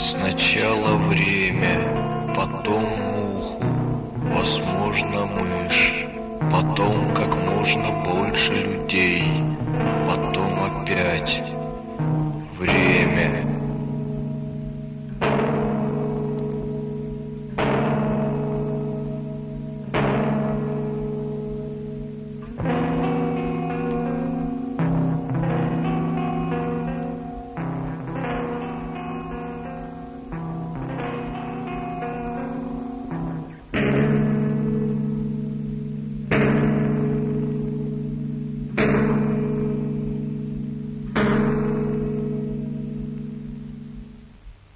Сначала время, потом муху, возможно, мышь, потом как можно больше людей, потом опять время.